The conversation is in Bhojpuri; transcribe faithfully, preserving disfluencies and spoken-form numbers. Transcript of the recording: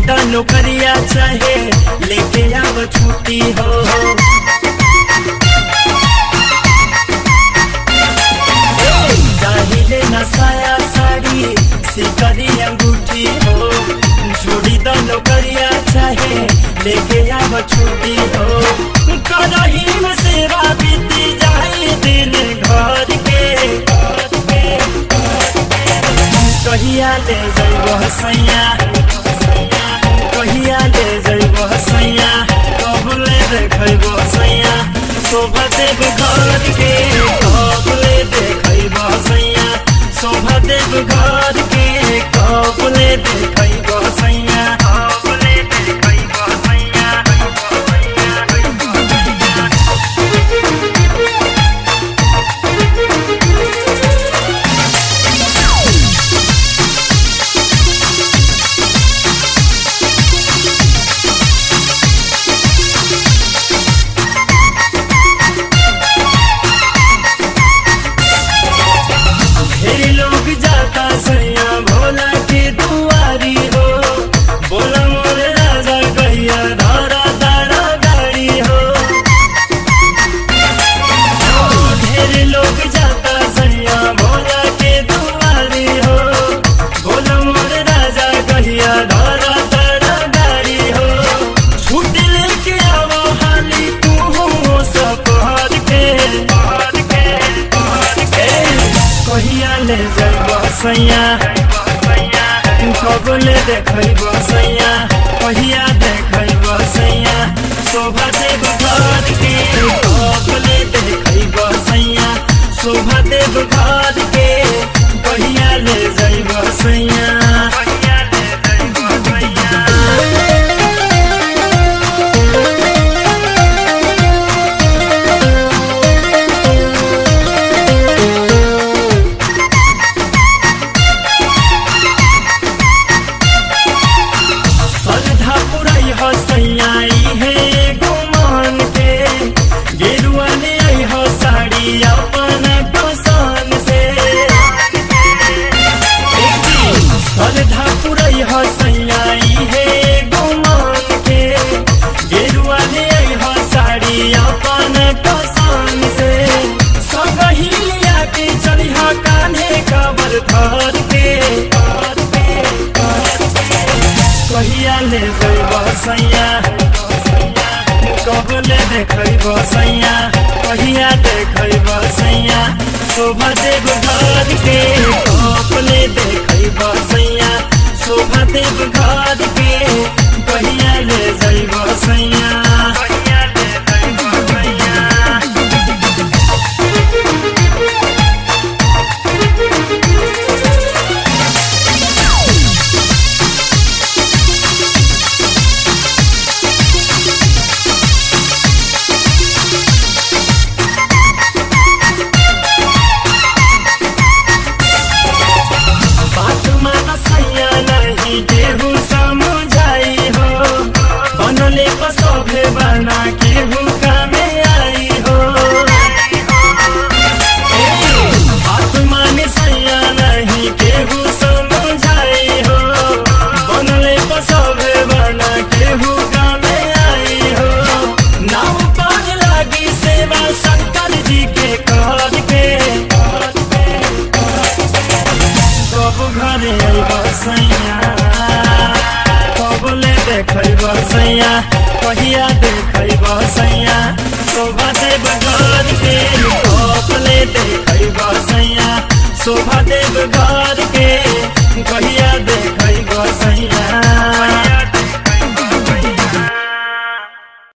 द नौकरिया चाहे लेके आव छुट्टी हो। चाहिए न साया साड़ी सिकरी अंगूठी हो, छोड़ी द नौकरिया चाहे लेके आव छुट्टी हो। करही में सेवा बीती जाए दिन घर के, कहिया ले जइबो सैया, कहिया ले जइबो सैया, कबले देखइबो सैया, शोभा देव घर के कबले देखइबो सैया, शोभा देव घर के कबले देखइबो सैया, कबले देखइबो सैया। सैया भोला के दुआरी हो, बोला मोर राजा कहिया धारा दाड़ा गाड़ी हो। ढेर लोग जाता सैया भोला के दुआरी हो, बोला मोर राजा कहिया धारा दाड़ा गाड़ी हो। छुट्टी लेके आवो हाली तू हो सफर के, कहिया ले जइबो सैया, कबले देखइबो सैया, कहिया देखइबो सैया, शोभा देव घर के कबले देखइबो सैया, शोभा देव घर के कहिया ले जइबो सैया, कहिया ले जइबो सैया। कहिया ले जइबो सैया, कबले देखइबो सैया, कहिया देखइबो सैया, शोभा देव घर के कबले देखइबो सैया, शोभा देव घर के कहिया ले जइबो सैया, कहिया ले जइबो सैया। केहू समझाई हो, बनले पसोभे बना केहू कामे आई हो। बात माने सैया नहीं केहू समझाई हो, बनले पसोभे बना केहू कामे आई हो। नाव पार लागी सेवा शंकर जी के कर के, कब घरे अइबो सैया, कबले देखइबो सैया, कहिया देखइबो सैया, शोभा देव घर